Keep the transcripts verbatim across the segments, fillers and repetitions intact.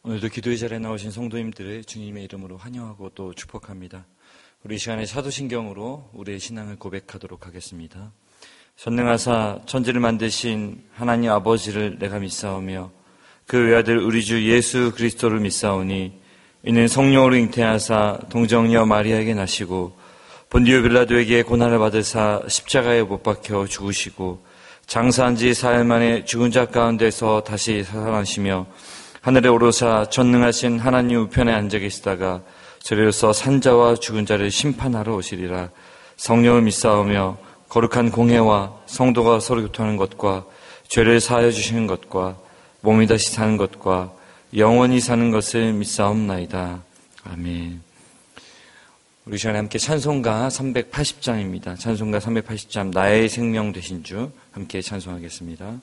오늘도 기도의 자리에 나오신 성도님들을 주님의 이름으로 환영하고 또 축복합니다. 우리 이 시간에 사도신경으로 우리의 신앙을 고백하도록 하겠습니다. 전능하사 천지를 만드신 하나님 아버지를 내가 믿사오며 그 외아들 우리 주 예수 그리스도를 믿사오니 이는 성령으로 잉태하사 동정녀 마리아에게 나시고 본디오 빌라도에게 고난을 받으사 십자가에 못 박혀 죽으시고 장사한 지 사흘 만에 죽은 자 가운데서 다시 살아나시며 하늘에 오르사 전능하신 하나님 우편에 앉아 계시다가 저리로서 산자와 죽은 자를 심판하러 오시리라. 성령을 믿사오며 거룩한 공회와 성도가 서로 교통하는 것과 죄를 사하여 주시는 것과 몸이 다시 사는 것과 영원히 사는 것을 믿사옵나이다. 아멘. 우리 시간에 함께 찬송가 삼백팔십 장입니다. 찬송가 삼백팔십 장 나의 생명 되신 주 함께 찬송하겠습니다.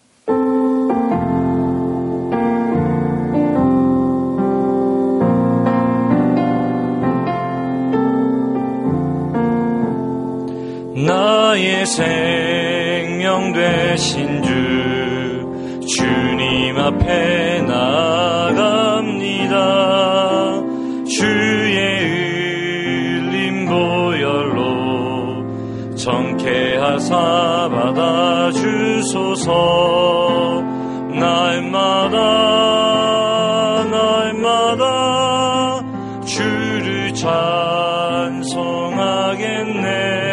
나의 생명 되신 주 주님 앞에 나아갑니다. 주의 흘린 보혈로 정케하사 받아주소서. 날마다 날마다 주를 찬송하겠네.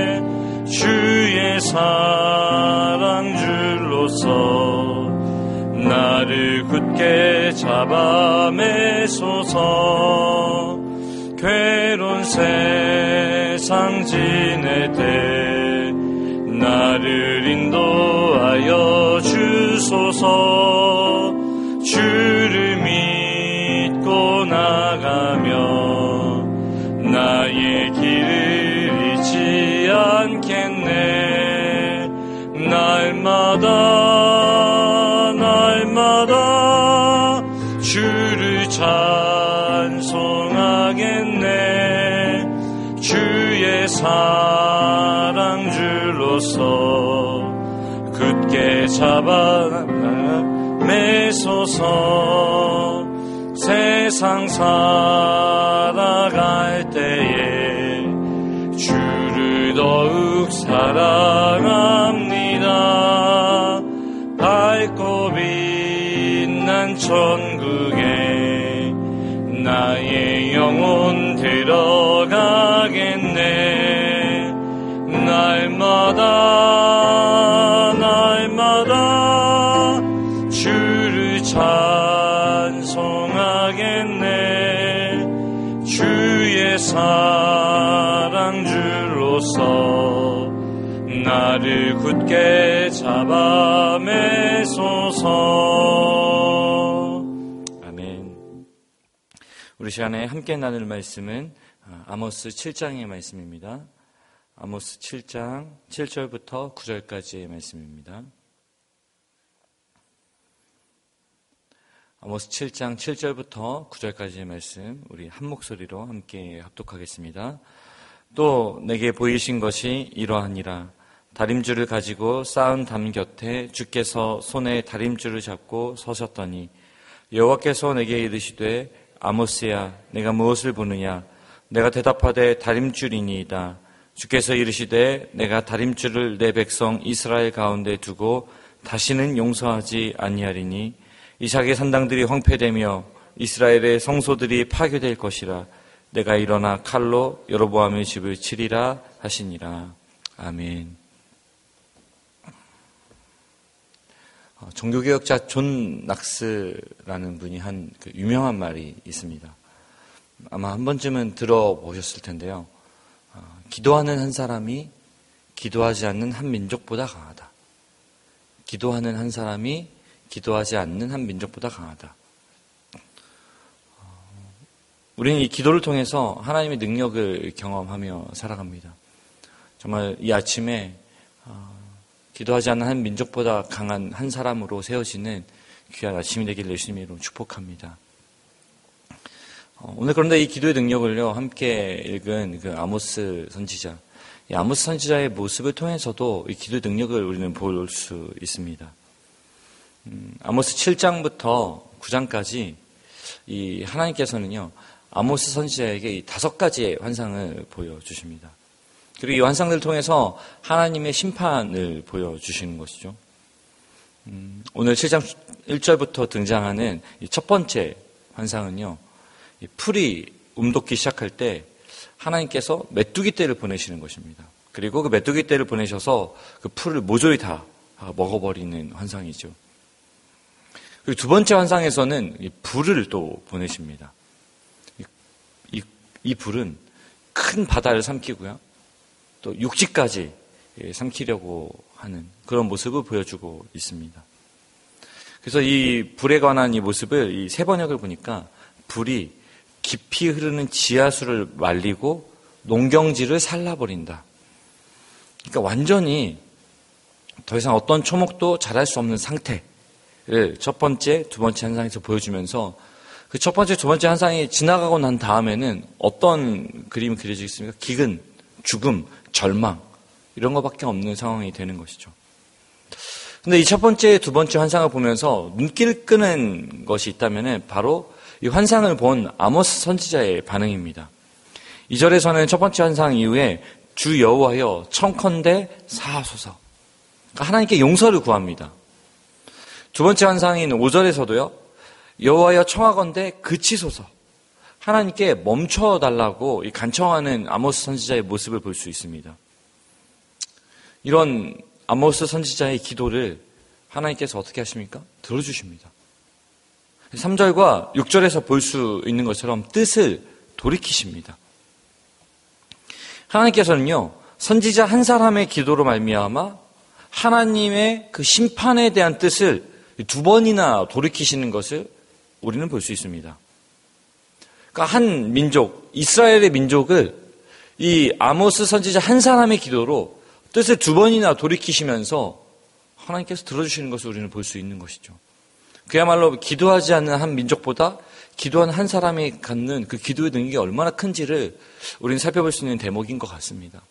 주의 사랑 줄로서 나를 굳게 잡아 매소서. 괴로운 세상 지낼 때 나를 인도하여 주소서. 주를 믿고 나가며 나의 길을 잃지 않겠네. 날마다 날마다 주를 찬송하겠네. 주의 사랑 줄로서 굳게 잡아 매소서. 세상 살아갈 때에 주를 더욱 사랑합니다. 밝고 빛난 천국에 나의 영혼 들어가겠네. 날마다 날마다 주를 찬송하겠네. 주의 사랑 줄로서 나를 굳게 잡아 매소서. 아멘. 우리 시간에 함께 나눌 말씀은 아모스 칠 장의 말씀입니다. 아모스 칠 장 칠 절부터 구 절까지의 말씀입니다. 아모스 칠 장 칠 절부터 구 절까지의 말씀 우리 한 목소리로 함께 합독하겠습니다. 또 내게 보이신 것이 이러하니라. 다림줄을 가지고 쌓은 담 곁에 주께서 손에 다림줄을 잡고 서셨더니 여호와께서 내게 이르시되 아모스야 내가 무엇을 보느냐. 내가 대답하되 다림줄이니이다. 주께서 이르시되 내가 다림줄을 내 백성 이스라엘 가운데 두고 다시는 용서하지 아니하리니 이삭의 산당들이 황폐되며 이스라엘의 성소들이 파괴될 것이라. 내가 일어나 칼로 여로보암의 집을 치리라 하시니라. 아멘. 종교개혁자 존 낙스라는 분이 한 그 유명한 말이 있습니다. 아마 한 번쯤은 들어보셨을 텐데요. 기도하는 한 사람이 기도하지 않는 한 민족보다 강하다. 기도하는 한 사람이 기도하지 않는 한 민족보다 강하다. 우리는 이 기도를 통해서 하나님의 능력을 경험하며 살아갑니다. 정말 이 아침에 기도하지 않는 한 민족보다 강한 한 사람으로 세워지는 귀한 아침이 되기를 예수님의 이름으로 축복합니다. 오늘 그런데 이 기도의 능력을요 함께 읽은 그 아모스 선지자, 이 아모스 선지자의 모습을 통해서도 이 기도의 능력을 우리는 볼 수 있습니다. 음, 아모스 칠 장부터 구 장까지 이 하나님께서는요, 아모스 선지자에게 이 다섯 가지의 환상을 보여주십니다. 그리고 이 환상들을 통해서 하나님의 심판을 보여주시는 것이죠. 음, 오늘 칠 장 일 절부터 등장하는 이 첫 번째 환상은요, 이 풀이 움돋기 시작할 때 하나님께서 메뚜기 떼를 보내시는 것입니다. 그리고 그 메뚜기 떼를 보내셔서 그 풀을 모조리 다 먹어버리는 환상이죠. 그리고 두 번째 환상에서는 이 불을 또 보내십니다. 이, 이, 이 불은 큰 바다를 삼키고요, 또 육지까지 삼키려고 하는 그런 모습을 보여주고 있습니다. 그래서 이 불에 관한 이 모습을 이 세 번역을 보니까 불이 깊이 흐르는 지하수를 말리고 농경지를 살라버린다. 그러니까 완전히 더 이상 어떤 초목도 자랄 수 없는 상태를 첫 번째, 두 번째 환상에서 보여주면서 그 첫 번째, 두 번째 환상이 지나가고 난 다음에는 어떤 그림이 그려지겠습니까? 기근, 죽음, 절망 이런 것밖에 없는 상황이 되는 것이죠. 근데 이 첫 번째, 두 번째 환상을 보면서 눈길 끄는 것이 있다면 바로 이 환상을 본 아모스 선지자의 반응입니다. 이 절에서는 첫 번째 환상 이후에 주 여호와여 청컨대 사하소서, 그러니까 하나님께 용서를 구합니다. 두 번째 환상인 오 절에서도요, 여호와여 청하건대 그치소서, 하나님께 멈춰달라고 간청하는 아모스 선지자의 모습을 볼 수 있습니다. 이런 아모스 선지자의 기도를 하나님께서 어떻게 하십니까? 들어주십니다. 삼 절과 육 절에서 볼 수 있는 것처럼 뜻을 돌이키십니다. 하나님께서는요, 선지자 한 사람의 기도로 말미암아 하나님의 그 심판에 대한 뜻을 두 번이나 돌이키시는 것을 우리는 볼 수 있습니다. 그러니까 한 민족, 이스라엘의 민족을 이 아모스 선지자 한 사람의 기도로 뜻을 두 번이나 돌이키시면서 하나님께서 들어주시는 것을 우리는 볼 수 있는 것이죠. 그야말로 기도하지 않는 한 민족보다 기도하는 한 사람이 갖는 그 기도의 능력이 얼마나 큰지를 우리는 살펴볼 수 있는 대목인 것 같습니다.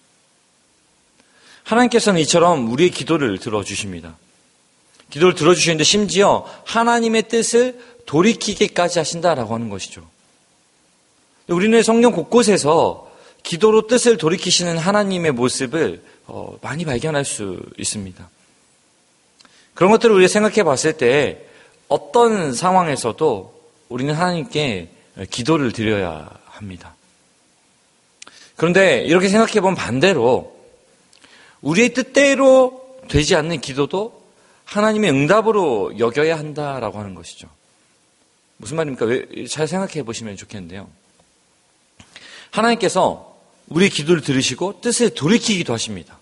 하나님께서는 이처럼 우리의 기도를 들어주십니다. 기도를 들어주시는데 심지어 하나님의 뜻을 돌이키기까지 하신다라고 하는 것이죠. 우리는 성경 곳곳에서 기도로 뜻을 돌이키시는 하나님의 모습을 어, 많이 발견할 수 있습니다. 그런 것들을 우리가 생각해 봤을 때 어떤 상황에서도 우리는 하나님께 기도를 드려야 합니다. 그런데 이렇게 생각해 보면 반대로 우리의 뜻대로 되지 않는 기도도 하나님의 응답으로 여겨야 한다라고 하는 것이죠. 무슨 말입니까? 왜, 잘 생각해 보시면 좋겠는데요. 하나님께서 우리의 기도를 들으시고 뜻을 돌이키기도 하십니다.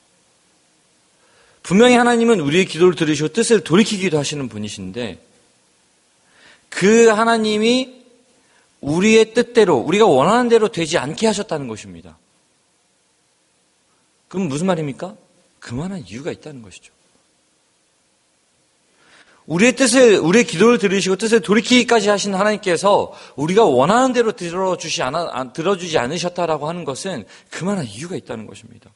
분명히 하나님은 우리의 기도를 들으시고 뜻을 돌이키기도 하시는 분이신데 그 하나님이 우리의 뜻대로 우리가 원하는 대로 되지 않게 하셨다는 것입니다. 그럼 무슨 말입니까? 그만한 이유가 있다는 것이죠. 우리의 뜻을, 우리의 기도를 들으시고 뜻을 돌이키기까지 하신 하나님께서 우리가 원하는 대로 들어주시 않아, 들어주지 않으셨다라고 하는 것은 그만한 이유가 있다는 것입니다.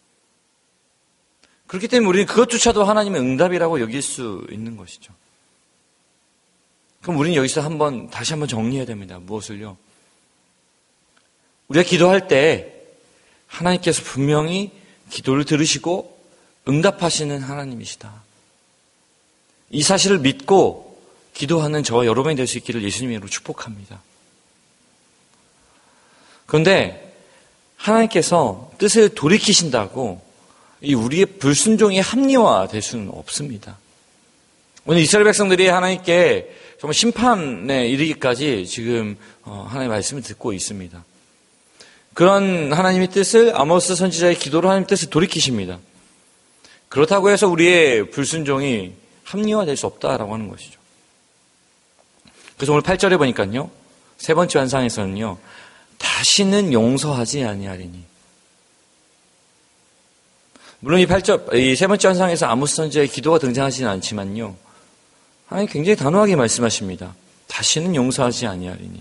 그렇기 때문에 우리는 그것조차도 하나님의 응답이라고 여길 수 있는 것이죠. 그럼 우리는 여기서 한번, 다시 한번 정리해야 됩니다. 무엇을요? 우리가 기도할 때 하나님께서 분명히 기도를 들으시고 응답하시는 하나님이시다. 이 사실을 믿고 기도하는 저와 여러분이 될 수 있기를 예수님의 이름으로 축복합니다. 그런데 하나님께서 뜻을 돌이키신다고 이 우리의 불순종이 합리화될 수는 없습니다. 오늘 이스라엘 백성들이 하나님께 정말 심판에 이르기까지 지금 하나님의 말씀을 듣고 있습니다. 그런 하나님의 뜻을 아모스 선지자의 기도로 하나님의 뜻을 돌이키십니다. 그렇다고 해서 우리의 불순종이 합리화될 수 없다라고 하는 것이죠. 그래서 오늘 팔 절에 보니까요, 세 번째 환상에서는요, 다시는 용서하지 아니하리니. 물론 이 팔 절, 이 세 번째 환상에서 아모스 선지자의 기도가 등장하지는 않지만요, 하나님 굉장히 단호하게 말씀하십니다. 다시는 용서하지 아니하리니.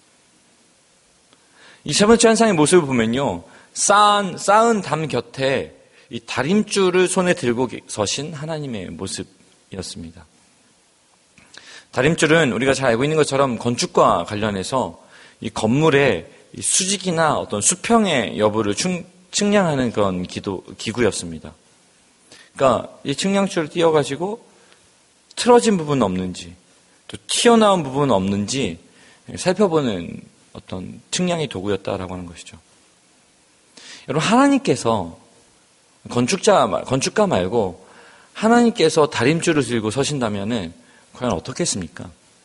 이 세 번째 환상의 모습을 보면요, 쌓은, 쌓은 담 곁에 이 다림줄을 손에 들고 서신 하나님의 모습이었습니다. 다림줄은 우리가 잘 알고 있는 것처럼 건축과 관련해서 이 건물의 이 수직이나 어떤 수평의 여부를 충, 측량하는 그런 기도, 기구였습니다. 그러니까 이 측량줄을 띄워가지고 틀어진 부분은 없는지 또 튀어나온 부분은 없는지 살펴보는 어떤 측량의 도구였다라고 하는 것이죠. 여러분, 하나님께서 건축자, 건축가 말고 하나님께서 다림줄을 들고 서신다면은 과연 어떻겠습니까?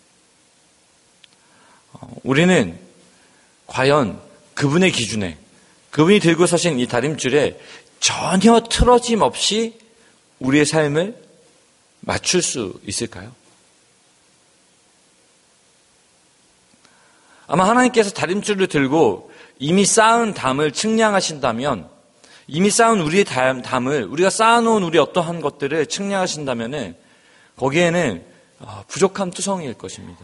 우리는 과연 그분의 기준에, 그분이 들고 서신 이 다림줄에 전혀 틀어짐 없이 우리의 삶을 맞출 수 있을까요? 아마 하나님께서 다림줄을 들고 이미 쌓은 담을 측량하신다면, 이미 쌓은 우리의 담을, 우리가 쌓아놓은 우리 어떠한 것들을 측량하신다면 거기에는 부족함 투성이일 것입니다.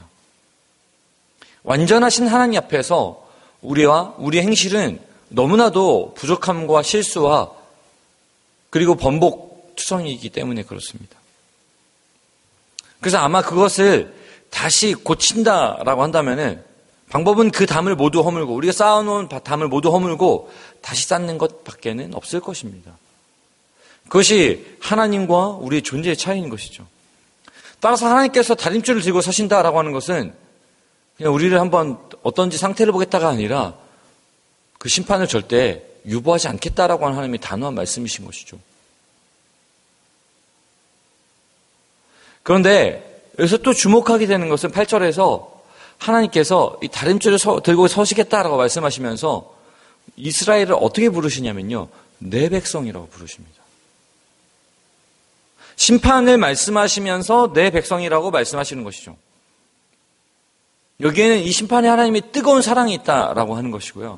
완전하신 하나님 앞에서 우리와 우리의 행실은 너무나도 부족함과 실수와 그리고 번복 투성이이기 때문에 그렇습니다. 그래서 아마 그것을 다시 고친다라고 한다면은 방법은 그 담을 모두 허물고, 우리가 쌓아놓은 담을 모두 허물고 다시 쌓는 것밖에는 없을 것입니다. 그것이 하나님과 우리의 존재의 차이인 것이죠. 따라서 하나님께서 다림줄을 들고 서신다라고 하는 것은 그냥 우리를 한번 어떤지 상태를 보겠다가 아니라 그 심판을 절대 유보하지 않겠다라고 하는 하나님의 단호한 말씀이신 것이죠. 그런데 여기서 또 주목하게 되는 것은 팔 절에서 하나님께서 이 다림줄을 서, 들고 서시겠다라고 말씀하시면서 이스라엘을 어떻게 부르시냐면요, 내 백성이라고 부르십니다. 심판을 말씀하시면서 내 백성이라고 말씀하시는 것이죠. 여기에는 이 심판에 하나님의 뜨거운 사랑이 있다라고 하는 것이고요.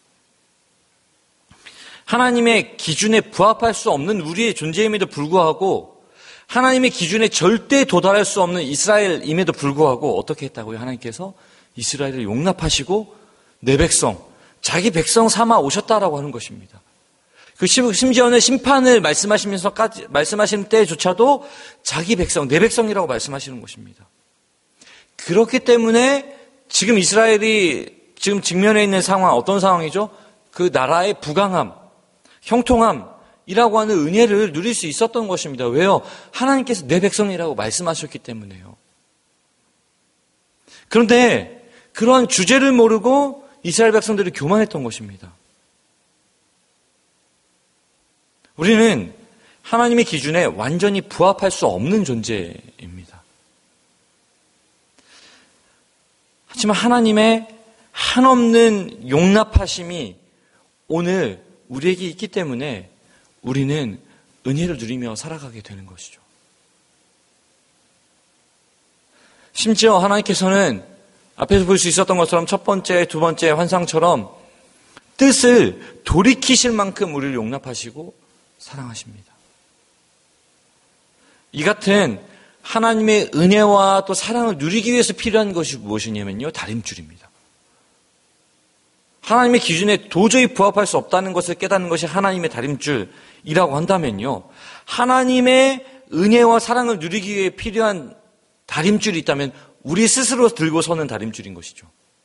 하나님의 기준에 부합할 수 없는 우리의 존재임에도 불구하고 하나님의 기준에 절대 도달할 수 없는 이스라엘임에도 불구하고 어떻게 했다고요? 하나님께서 이스라엘을 용납하시고 내 백성, 자기 백성 삼아 오셨다라고 하는 것입니다. 그 심지어는 심판을 말씀하시면서까지 말씀하시는 때조차도 자기 백성, 내 백성이라고 말씀하시는 것입니다. 그렇기 때문에 지금 이스라엘이 지금 직면해 있는 상황, 어떤 상황이죠? 그 나라의 부강함, 형통함이라고 하는 은혜를 누릴 수 있었던 것입니다. 왜요? 하나님께서 내 백성이라고 말씀하셨기 때문에요. 그런데 그러한 주제를 모르고 이스라엘 백성들이 교만했던 것입니다. 우리는 하나님의 기준에 완전히 부합할 수 없는 존재입니다. 하지만 하나님의 한없는 용납하심이 오늘 우리에게 있기 때문에 우리는 은혜를 누리며 살아가게 되는 것이죠. 심지어 하나님께서는 앞에서 볼 수 있었던 것처럼 첫 번째, 두 번째 환상처럼 뜻을 돌이키실 만큼 우리를 용납하시고 사랑하십니다. 이 같은 하나님의 은혜와 또 사랑을 누리기 위해서 필요한 것이 무엇이냐면요, 다림줄입니다. 하나님의 기준에 도저히 부합할 수 없다는 것을 깨닫는 것이 하나님의 다림줄이라고 한다면요, 하나님의 은혜와 사랑을 누리기 위해 필요한 다림줄이 있다면 우리 스스로 들고 서는 다림줄인 것이죠.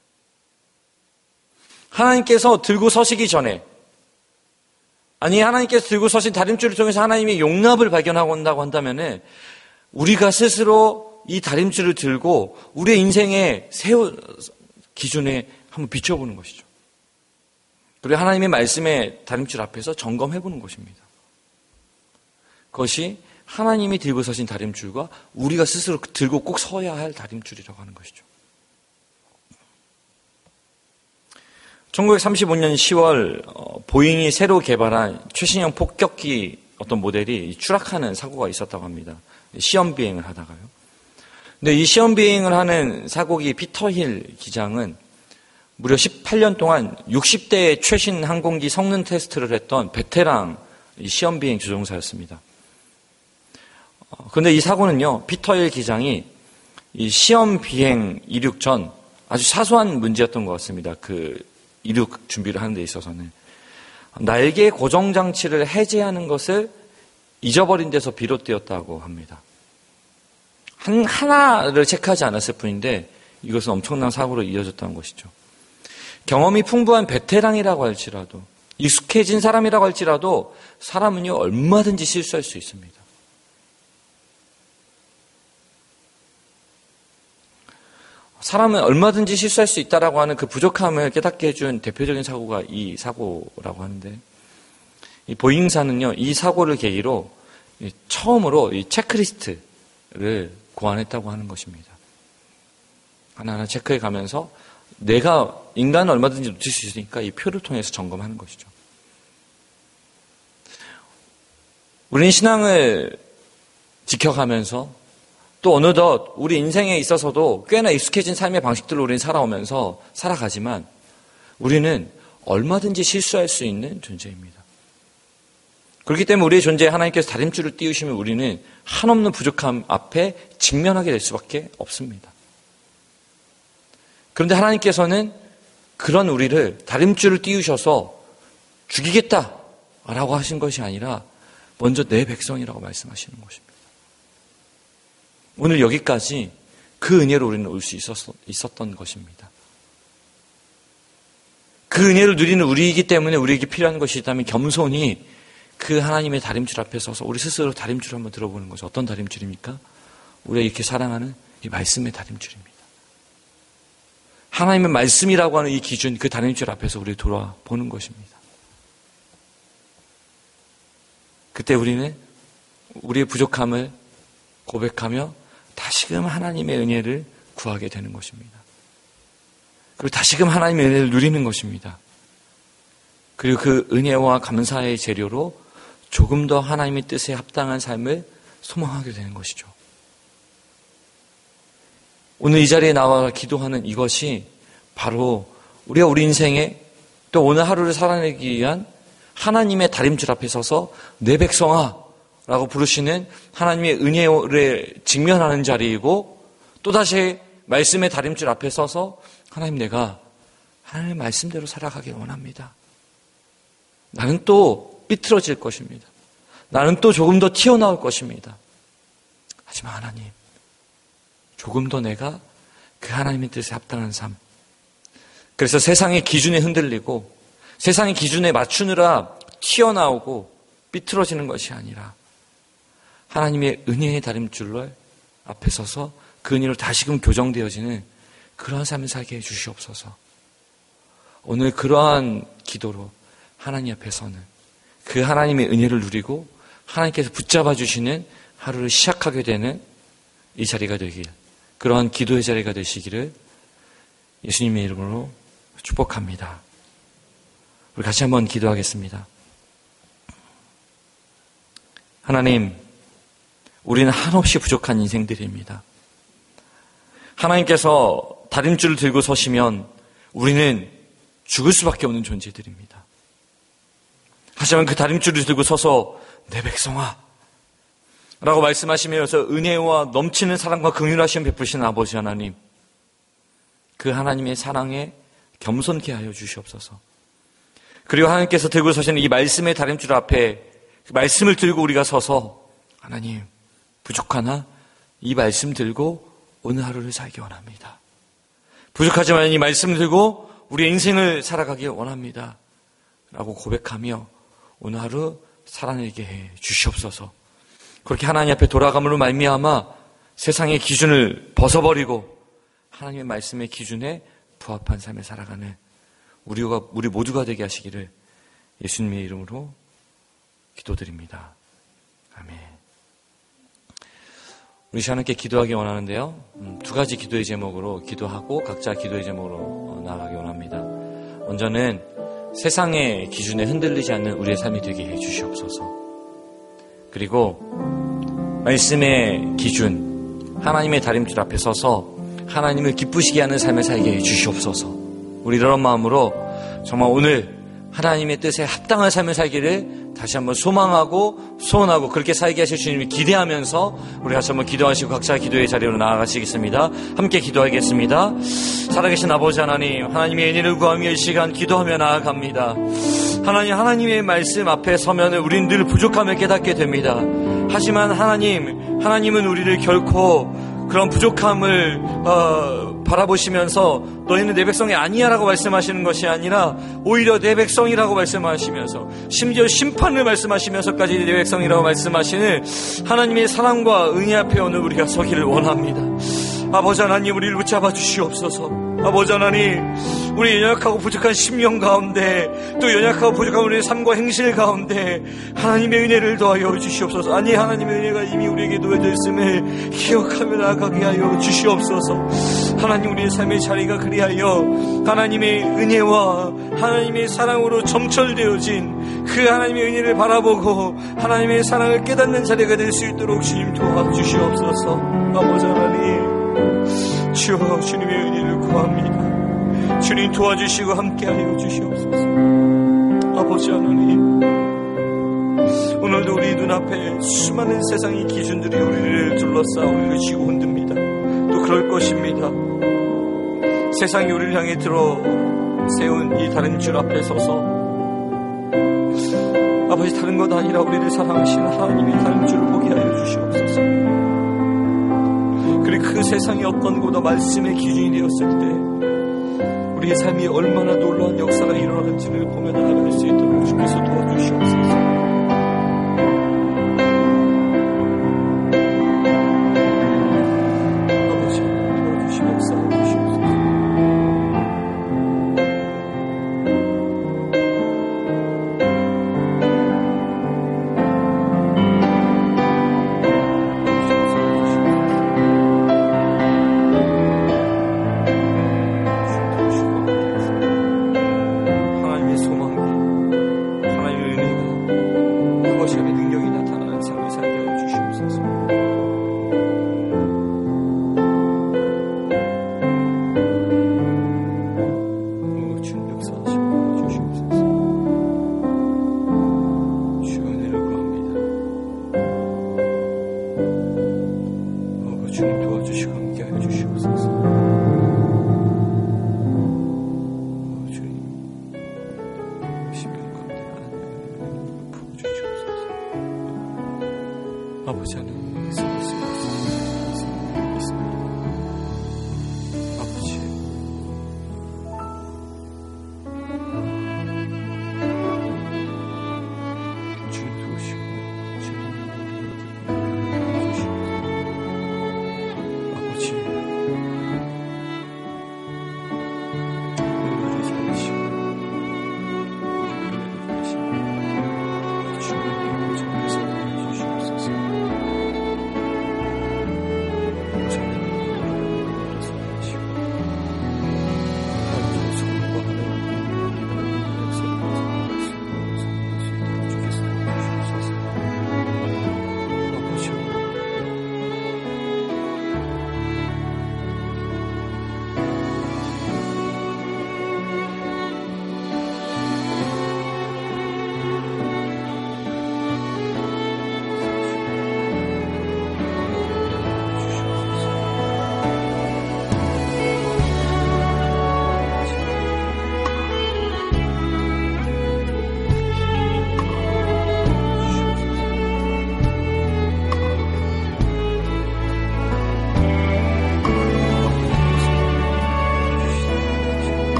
하나님께서 들고 서시기 전에, 아니 하나님께서 들고 서신 다림줄을 통해서 하나님의 용납을 발견하고 온다고 한다면 우리가 스스로 이 다림줄을 들고 우리의 인생의 세우 기준에 한번 비춰보는 것이죠. 그리고 하나님의 말씀의 다림줄 앞에서 점검해보는 것입니다. 그것이 하나님이 들고 서신 다림줄과 우리가 스스로 들고 꼭 서야 할 다림줄이라고 하는 것이죠. 천구백삼십오 년 시월 어, 보잉이 새로 개발한 최신형 폭격기 어떤 모델이 추락하는 사고가 있었다고 합니다. 시험 비행을 하다가요. 근데 이 시험 비행을 하는 사고기 피터 힐 기장은 무려 십팔 년 동안 육십 대의 최신 항공기 성능 테스트를 했던 베테랑 시험 비행 조종사였습니다. 어, 근데 이 사고는요, 피터 힐 기장이 이 시험 비행 이륙 전 아주 사소한 문제였던 것 같습니다. 그 이륙 준비를 하는 데 있어서는 날개 고정 장치를 해제하는 것을 잊어버린 데서 비롯되었다고 합니다. 한, 하나를 체크하지 않았을 뿐인데 이것은 엄청난 사고로 이어졌다는 것이죠. 경험이 풍부한 베테랑이라고 할지라도, 익숙해진 사람이라고 할지라도 사람은요, 얼마든지 실수할 수 있습니다. 사람은 얼마든지 실수할 수 있다라고 하는 그 부족함을 깨닫게 해준 대표적인 사고가 이 사고라고 하는데, 이 보잉사는요, 이 사고를 계기로 처음으로 이 체크리스트를 고안했다고 하는 것입니다. 하나하나 체크해 가면서 내가 인간은 얼마든지 놓칠 수 있으니까 이 표를 통해서 점검하는 것이죠. 우리는 신앙을 지켜가면서 또 어느덧 우리 인생에 있어서도 꽤나 익숙해진 삶의 방식들로 우리는 살아오면서 살아가지만 우리는 얼마든지 실수할 수 있는 존재입니다. 그렇기 때문에 우리의 존재에 하나님께서 다림줄을 띄우시면 우리는 한없는 부족함 앞에 직면하게 될 수밖에 없습니다. 그런데 하나님께서는 그런 우리를 다림줄을 띄우셔서 죽이겠다라고 하신 것이 아니라 먼저 내 백성이라고 말씀하시는 것입니다. 오늘 여기까지 그 은혜로 우리는 올 수 있었던 것입니다. 그 은혜를 누리는 우리이기 때문에 우리에게 필요한 것이 있다면 겸손히 그 하나님의 다림줄 앞에 서서 우리 스스로 다림줄을 한번 들어보는 거죠. 어떤 다림줄입니까? 우리가 이렇게 사랑하는 이 말씀의 다림줄입니다. 하나님의 말씀이라고 하는 이 기준, 그 다림줄 앞에서 우리 돌아보는 것입니다. 그때 우리는 우리의 부족함을 고백하며 다시금 하나님의 은혜를 구하게 되는 것입니다. 그리고 다시금 하나님의 은혜를 누리는 것입니다. 그리고 그 은혜와 감사의 재료로 조금 더 하나님의 뜻에 합당한 삶을 소망하게 되는 것이죠. 오늘 이 자리에 나와 기도하는 이것이 바로 우리가 우리 인생에 또 오늘 하루를 살아내기 위한 하나님의 다림줄 앞에 서서 내 백성아 라고 부르시는 하나님의 은혜를 직면하는 자리이고, 또다시 말씀의 다림줄 앞에 서서 하나님, 내가 하나님의 말씀대로 살아가길 원합니다. 나는 또 삐뚤어질 것입니다. 나는 또 조금 더 튀어나올 것입니다. 하지만 하나님, 조금 더 내가 그 하나님의 뜻에 합당한 삶, 그래서 세상의 기준에 흔들리고 세상의 기준에 맞추느라 튀어나오고 삐뚤어지는 것이 아니라 하나님의 은혜의 다림줄로 앞에 서서 그 은혜로 다시금 교정되어지는 그러한 삶을 살게 해주시옵소서. 오늘 그러한 기도로 하나님 앞에서는 그 하나님의 은혜를 누리고 하나님께서 붙잡아 주시는 하루를 시작하게 되는 이 자리가 되길, 그러한 기도의 자리가 되시기를 예수님의 이름으로 축복합니다. 우리 같이 한번 기도하겠습니다. 하나님, 우리는 한없이 부족한 인생들입니다. 하나님께서 다림줄을 들고 서시면 우리는 죽을 수밖에 없는 존재들입니다. 하지만 그 다림줄을 들고 서서 내 백성아 라고 말씀하시면서 은혜와 넘치는 사랑과 긍휼하심 베푸시는 아버지 하나님, 그 하나님의 사랑에 겸손케 하여 주시옵소서. 그리고 하나님께서 들고 서시는 이 말씀의 다림줄 앞에 그 말씀을 들고 우리가 서서 하나님, 부족하나 이 말씀 들고 오늘 하루를 살기 원합니다. 부족하지만 이 말씀을 들고 우리의 인생을 살아가기 원합니다. 라고 고백하며 오늘 하루 살아내게 해 주시옵소서. 그렇게 하나님 앞에 돌아감으로 말미암아 세상의 기준을 벗어버리고 하나님의 말씀의 기준에 부합한 삶을 살아가는 우리가, 우리 모두가 되게 하시기를 예수님의 이름으로 기도드립니다. 아멘. 우리 시간함께 기도하기 원하는데요. 음, 두 가지 기도의 제목으로 기도하고 각자 기도의 제목으로 나아가기 원합니다. 먼저는 세상의 기준에 흔들리지 않는 우리의 삶이 되게 해 주시옵소서. 그리고 말씀의 기준, 하나님의 다림줄 앞에 서서 하나님을 기쁘시게 하는 삶을 살게 해 주시옵소서. 우리 이런 마음으로 정말 오늘 하나님의 뜻에 합당한 삶을 살기를 다시 한번 소망하고 소원하고 그렇게 살게 하실 주님을 기대하면서 우리 다시 한번 기도하시고 각자 기도의 자리로 나아가시겠습니다. 함께 기도하겠습니다. 살아계신 아버지 하나님, 하나님의 은혜를 구하며 이 시간 기도하며 나아갑니다. 하나님, 하나님의 말씀 앞에 서면 우리는 늘 부족함을 깨닫게 됩니다. 하지만 하나님, 하나님은 우리를 결코 그런 부족함을 어, 바라보시면서 너희는 내 백성이 아니야 라고 말씀하시는 것이 아니라 오히려 내 백성이라고 말씀하시면서 심지어 심판을 말씀하시면서까지 내 백성이라고 말씀하시는 하나님의 사랑과 은혜 앞에 오늘 우리가 서기를 원합니다. 아버지 하나님, 우리를 붙잡아 주시옵소서. 아버지 하나님, 우리 연약하고 부족한 심령 가운데, 또 연약하고 부족한 우리의 삶과 행실 가운데 하나님의 은혜를 더하여 주시옵소서. 아니, 하나님의 은혜가 이미 우리에게 놓여져 있음을 기억하며 나아가게 하여 주시옵소서. 하나님, 우리의 삶의 자리가 그리하여 하나님의 은혜와 하나님의 사랑으로 점철되어진 그 하나님의 은혜를 바라보고 하나님의 사랑을 깨닫는 자리가 될 수 있도록 주님 도와주시옵소서. 아버지 하나님, 주여, 주님의 은혜를 구합니다. 주님 도와주시고 함께하여 주시옵소서. 아버지 하나님, 오늘도 우리 눈앞에 수많은 세상의 기준들이 우리를 둘러싸 우리를 쥐고 흔듭니다. 또 그럴 것입니다. 세상이 우리를 향해 들어 세운 이 다른 줄 앞에 서서 아버지, 다른 것 아니라 우리를 사랑하시는 하나님의 다른 줄을 보게 하여 주시옵소서. 그리고 그 세상이 어떤 곳도 말씀의 기준이 되었을 때 우리의 삶이 얼마나 놀라운 역사가 일어나는지를 보며 나아갈 수 있도록 주께서 도와주시옵소서. 아버지, 도와주시고 역사해 주시옵소서. 주님 도와주시고 함께하여 주시옵소서. 주님, 십년 가운데 하나님의 부어주시옵소서. 아버지 하나님, 예수 그리스도의